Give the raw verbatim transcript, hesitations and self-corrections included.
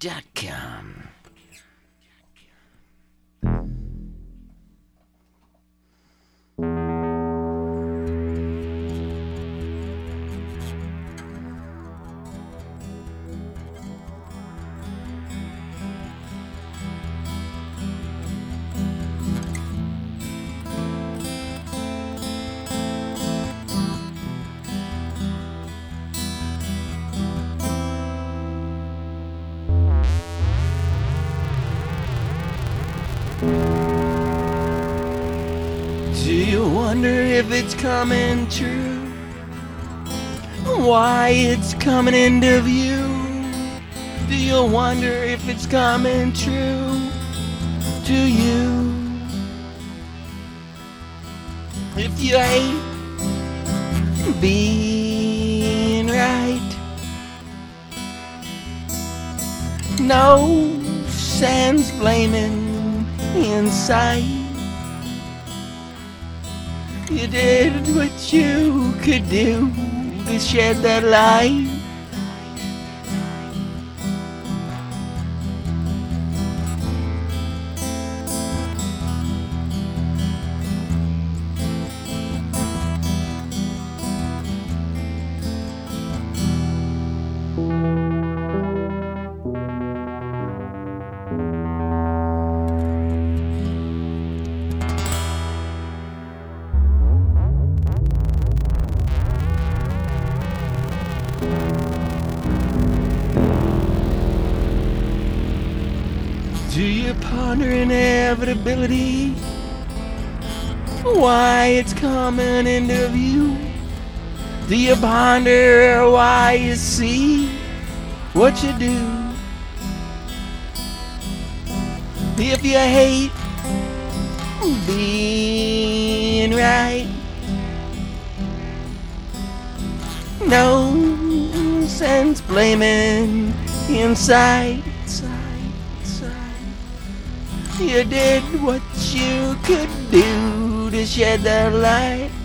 dot com. Do you wonder if it's coming true? Why it's coming into view? Do you wonder if it's coming true to you? If you hate being right, no sense blaming inside. You did what you could do to shed that light. Do you ponder inevitability? Why it's coming into view? Do you ponder why you see what you do? If you hate being right, no sense blaming inside. You did what you could do to shed that light.